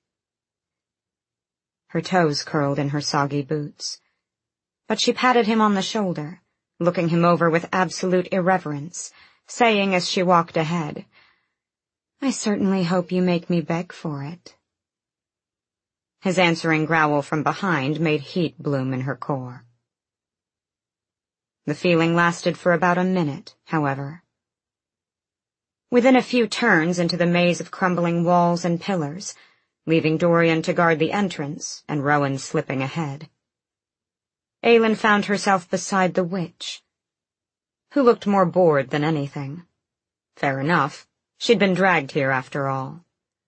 Her toes curled in her soggy boots, but she patted him on the shoulder, looking him over with absolute irreverence, saying as she walked ahead, I certainly hope you make me beg for it. His answering growl from behind made heat bloom in her core. The feeling lasted for about a minute, however. Within a few turns into the maze of crumbling walls and pillars, leaving Dorian to guard the entrance and Rowan slipping ahead, Aylin found herself beside the witch, who looked more bored than anything. Fair enough, she'd been dragged here after all.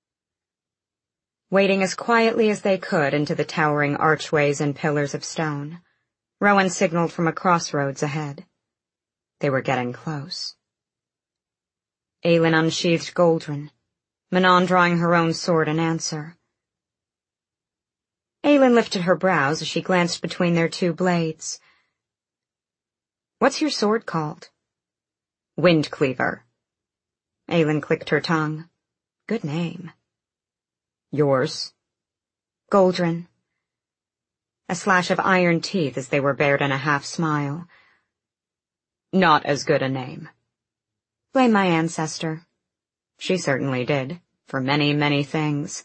Wading as quietly as they could into the towering archways and pillars of stone, Rowan signaled from a crossroads ahead. They were getting close. Aylin unsheathed Goldrin, Manon drawing her own sword in answer. Aylin lifted her brows as she glanced between their two blades. "What's your sword called?" "Windcleaver." Aylin clicked her tongue. "Good name." "Yours?" "Goldrin." A slash of iron teeth as they were bared in a half-smile. "Not as good a name." "Blame my ancestor." She certainly did, for many, many things.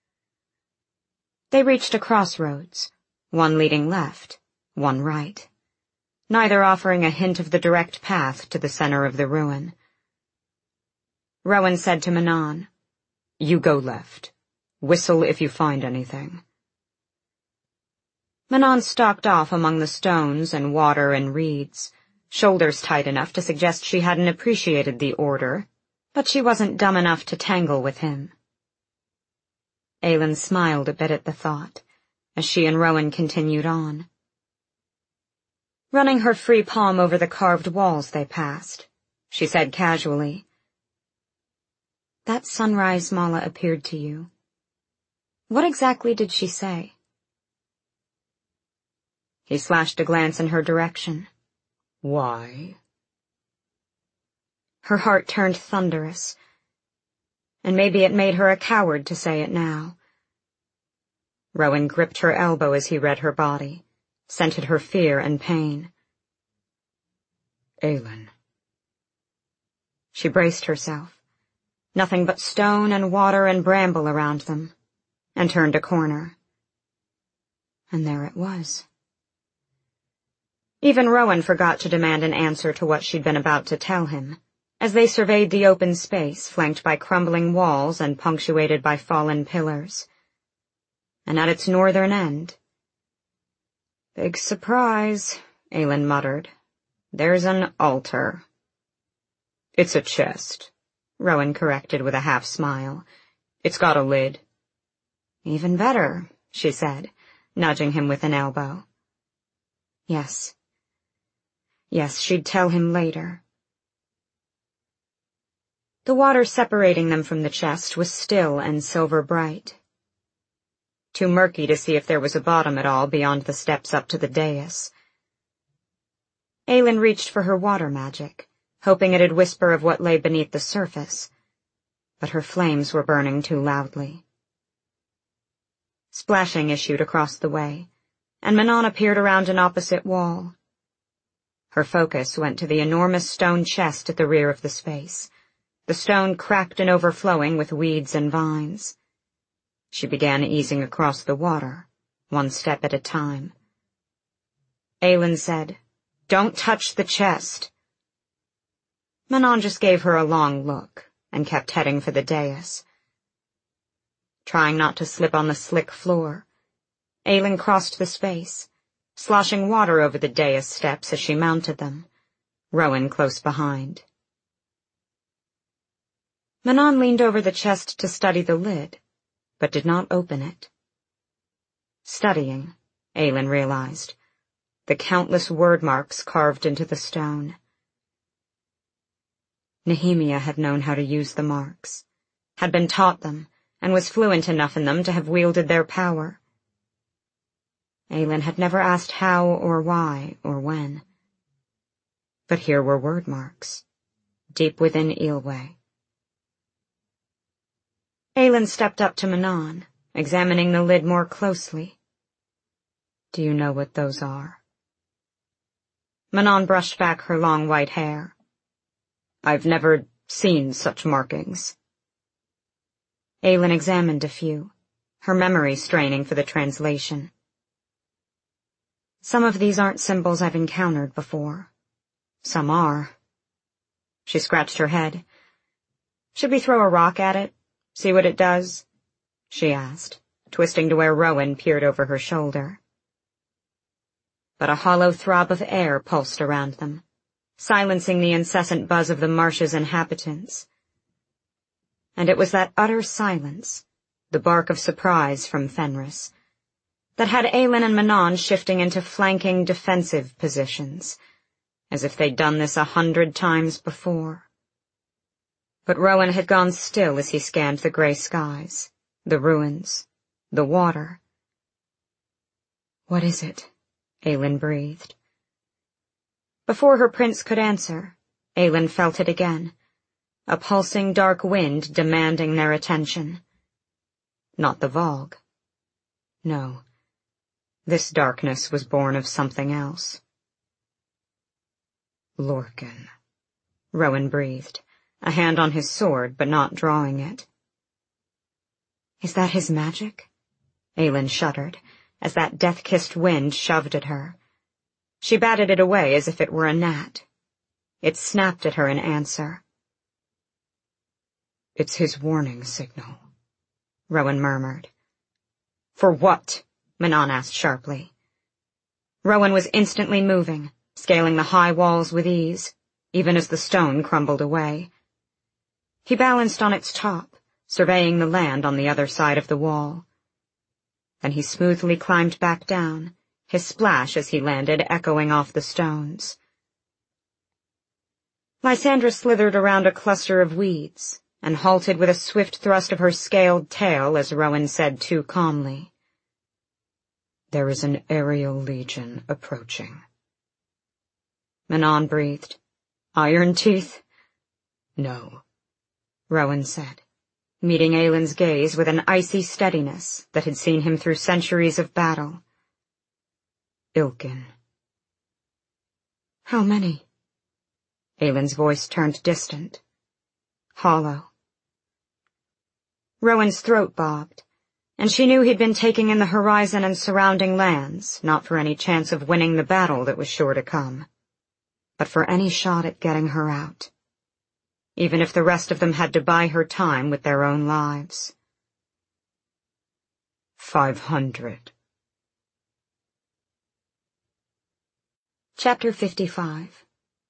They reached a crossroads, one leading left, one right, neither offering a hint of the direct path to the center of the ruin. Rowan said to Manon, "You go left. Whistle if you find anything." Manon stalked off among the stones and water and reeds, shoulders tight enough to suggest she hadn't appreciated the order, but she wasn't dumb enough to tangle with him. Aylin smiled a bit at the thought, as she and Rowan continued on. Running her free palm over the carved walls they passed, she said casually, "That sunrise Mala appeared to you. What exactly did she say?" He slashed a glance in her direction. "Why?" Her heart turned thunderous, and maybe it made her a coward to say it now. Rowan gripped her elbow as he read her body, scented her fear and pain. "Aylin." She braced herself, nothing but stone and water and bramble around them, and turned a corner. And there it was. Even Rowan forgot to demand an answer to what she'd been about to tell him, as they surveyed the open space flanked by crumbling walls and punctuated by fallen pillars. And at its northern end, "Big surprise," Aylin muttered. "There's an altar." "It's a chest," Rowan corrected with a half-smile. "It's got a lid." "Even better," she said, nudging him with an elbow. Yes, she'd tell him later. The water separating them from the chest was still and silver bright. Too murky to see if there was a bottom at all beyond the steps up to the dais. Aylin reached for her water magic, hoping it'd whisper of what lay beneath the surface, but her flames were burning too loudly. Splashing issued across the way, and Manon appeared around an opposite wall. Her focus went to the enormous stone chest at the rear of the space, the stone cracked and overflowing with weeds and vines. She began easing across the water, one step at a time. Aylin said, "Don't touch the chest." Manon just gave her a long look and kept heading for the dais. Trying not to slip on the slick floor, Aylin crossed the space, sloshing water over the dais steps as she mounted them, Rowan close behind. Manon leaned over the chest to study the lid, but did not open it. Studying, Aylin realized, the countless word marks carved into the stone. Nehemia had known how to use the marks, had been taught them, and was fluent enough in them to have wielded their power. Aylin had never asked how or why or when. But here were word marks, deep within Eelway. Aylin stepped up to Manon, examining the lid more closely. "Do you know what those are?" Manon brushed back her long white hair. "I've never seen such markings." Aylin examined a few, her memory straining for the translation. Some of these aren't symbols I've encountered before. Some are. She scratched her head. Should we throw a rock at it? See what it does? She asked, twisting to where Rowan peered over her shoulder. But a hollow throb of air pulsed around them, silencing the incessant buzz of the marsh's inhabitants. And it was that utter silence, the bark of surprise from Fenris, that had Aylin and Manon shifting into flanking defensive positions, as if they'd done this 100 times before. But Rowan had gone still as he scanned the gray skies, the ruins, the water. "What is it?" Aylin breathed. Before her prince could answer, Aylin felt it again, a pulsing dark wind demanding their attention. Not the Vogue. No, this darkness was born of something else. "Lorcan," Rowan breathed, a hand on his sword but not drawing it. "Is that his magic?" Aylin shuddered, as that death-kissed wind shoved at her. She batted it away as if it were a gnat. It snapped at her in answer. "It's his warning signal," Rowan murmured. "For what?" Manon asked sharply. Rowan was instantly moving, scaling the high walls with ease, even as the stone crumbled away. He balanced on its top, surveying the land on the other side of the wall. Then he smoothly climbed back down, his splash as he landed echoing off the stones. Lysandra slithered around a cluster of weeds, and halted with a swift thrust of her scaled tail as Rowan said too calmly, "There is an aerial legion approaching." Manon breathed. "Iron Teeth?" "No," Rowan said, meeting Aylin's gaze with an icy steadiness that had seen him through centuries of battle. "Ilkin." "How many?" Aylin's voice turned distant, hollow. Rowan's throat bobbed, and she knew he'd been taking in the horizon and surrounding lands, not for any chance of winning the battle that was sure to come, but for any shot at getting her out, even if the rest of them had to buy her time with their own lives. 500. Chapter 55.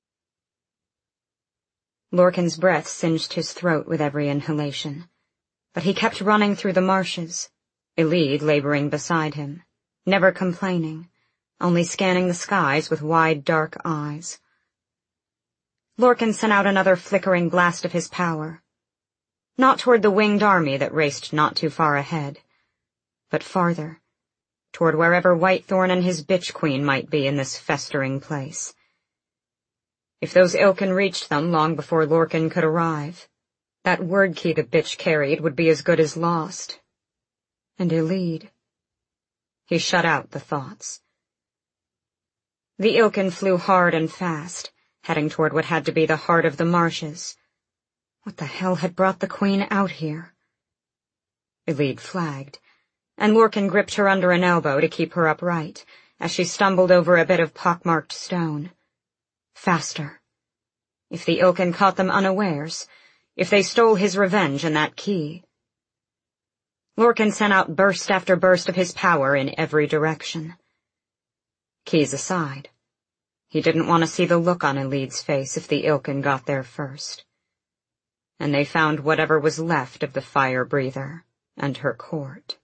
Lorcan's breath singed his throat with every inhalation, but he kept running through the marshes, Elide laboring beside him, never complaining, only scanning the skies with wide, dark eyes. Lorcan sent out another flickering blast of his power, not toward the winged army that raced not too far ahead, but farther, toward wherever Whitethorn and his bitch queen might be in this festering place. If those Ilkin reached them long before Lorcan could arrive, that word key the bitch carried would be as good as lost. And Elide. He shut out the thoughts. The Ilkin flew hard and fast, heading toward what had to be the heart of the marshes. What the hell had brought the queen out here? Elide flagged, and Lorcan gripped her under an elbow to keep her upright, as she stumbled over a bit of pockmarked stone. Faster. If the Ilkin caught them unawares, if they stole his revenge and that key. Lorcan sent out burst after burst of his power in every direction. Keys aside, he didn't want to see the look on Elide's face if the Ilkin got there first. And they found whatever was left of the fire breather and her court.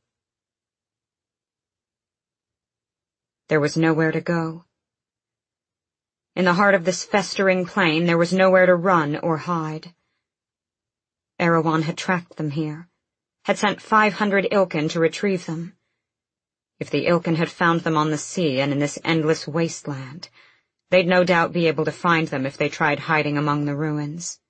There was nowhere to go. In the heart of this festering plain there was nowhere to run or hide. Erewhon had tracked them here, had sent 500 Ilkin to retrieve them. If the Ilkin had found them on the sea and in this endless wasteland, they'd no doubt be able to find them if they tried hiding among the ruins.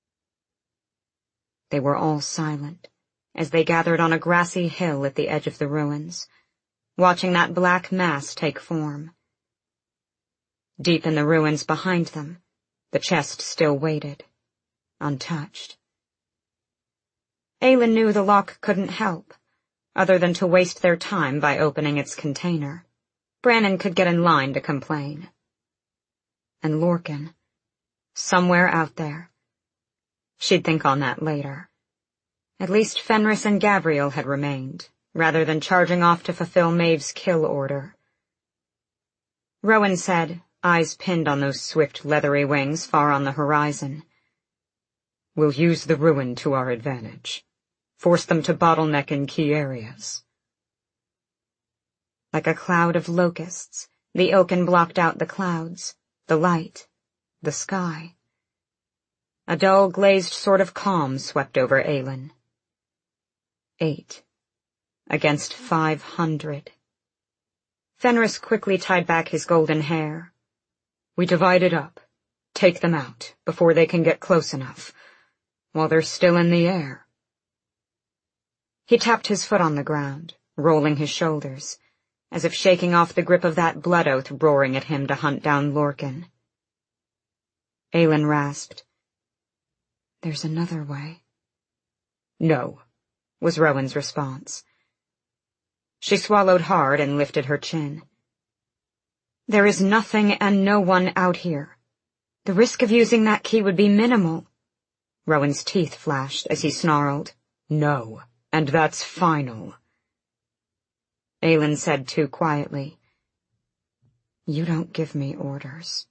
They were all silent, as they gathered on a grassy hill at the edge of the ruins, watching that black mass take form. Deep in the ruins behind them, the chest still waited, untouched. Aelin knew the lock couldn't help, other than to waste their time by opening its container. Brannon could get in line to complain. And Lorcan, somewhere out there. She'd think on that later. At least Fenris and Gabriel had remained, rather than charging off to fulfill Maeve's kill order. Rowan said, eyes pinned on those swift leathery wings far on the horizon. "We'll use the ruin to our advantage. Force them to bottleneck in key areas." Like a cloud of locusts, the Ilken blocked out the clouds, the light, the sky. A dull, glazed sort of calm swept over Aelin. 8 against 500. Fenris quickly tied back his golden hair. "We divide it up. Take them out, before they can get close enough, while they're still in the air." He tapped his foot on the ground, rolling his shoulders, as if shaking off the grip of that blood oath roaring at him to hunt down Lorcan. Aelin rasped, "There's another way." "No," was Rowan's response. She swallowed hard and lifted her chin. "There is nothing and no one out here. The risk of using that key would be minimal." Rowan's teeth flashed as he snarled, "No, and that's final." Aelin said too quietly, "You don't give me orders."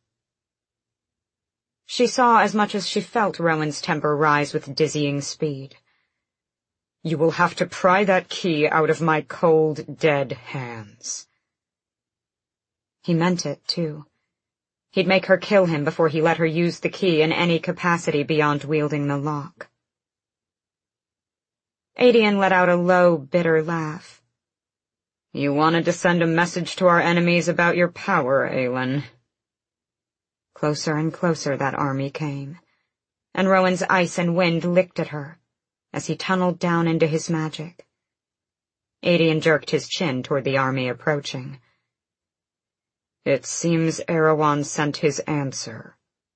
She saw as much as she felt Rowan's temper rise with dizzying speed. "You will have to pry that key out of my cold, dead hands." He meant it, too. He'd make her kill him before he let her use the key in any capacity beyond wielding the lock. Adian let out a low, bitter laugh. "You wanted to send a message to our enemies about your power, Aelin." Closer and closer that army came, and Rowan's ice and wind licked at her as he tunneled down into his magic. Adian jerked his chin toward the army approaching. "It seems Erawan sent his answer."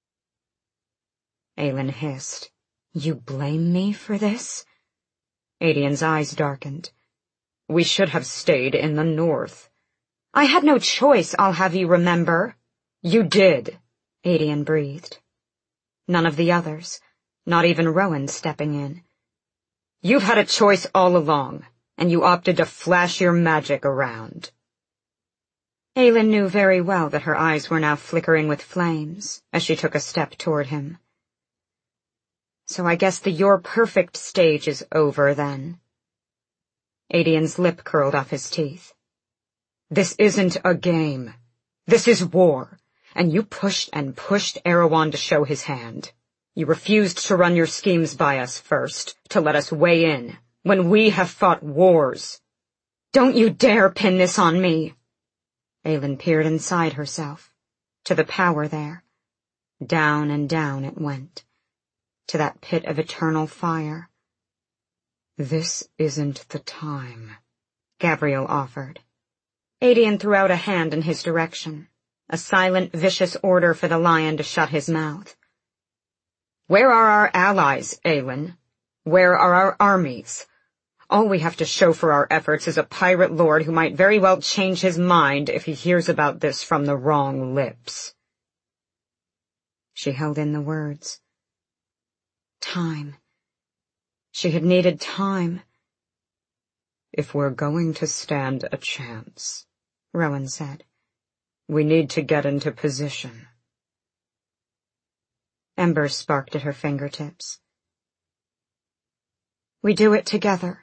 Aelin hissed, "You blame me for this?" Adian's eyes darkened. "We should have stayed in the north." "I had no choice, I'll have you remember." "You did," Adian breathed. None of the others, not even Rowan stepping in. "You've had a choice all along, and you opted to flash your magic around." Aelin knew very well that her eyes were now flickering with flames as she took a step toward him. "So I guess the You're Perfect stage is over, then." Adian's lip curled off his teeth. "This isn't a game. This is war, and you pushed and pushed Erawan to show his hand. You refused to run your schemes by us first, to let us weigh in, when we have fought wars." "Don't you dare pin this on me!" Aelin peered inside herself, to the power there. Down and down it went, to that pit of eternal fire. "This isn't the time," Gabriel offered. Adian threw out a hand in his direction, a silent, vicious order for the lion to shut his mouth. "Where are our allies, Aelin? Where are our armies? All we have to show for our efforts is a pirate lord who might very well change his mind if he hears about this from the wrong lips." She held in the words. Time. She had needed time. "If we're going to stand a chance," Rowan said, "we need to get into position." Embers sparked at her fingertips. "We do it together."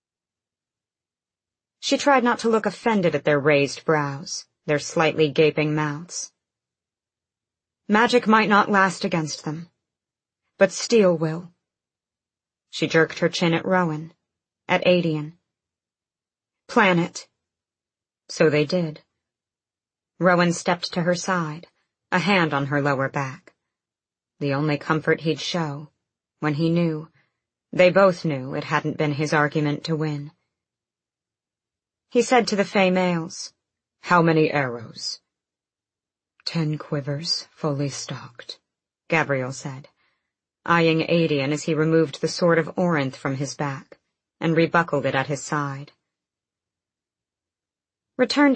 She tried not to look offended at their raised brows, their slightly gaping mouths. Magic might not last against them, but steel will. She jerked her chin at Rowan, at Adian. "Plan it." So they did. Rowan stepped to her side, a hand on her lower back. The only comfort he'd show, when he knew, they both knew it hadn't been his argument to win. He said to the Fey males, "How many arrows?" 10 quivers, fully stocked, Gabriel said. eyeing Aedion as he removed the sword of Orinth from his back and rebuckled it at his side. Returned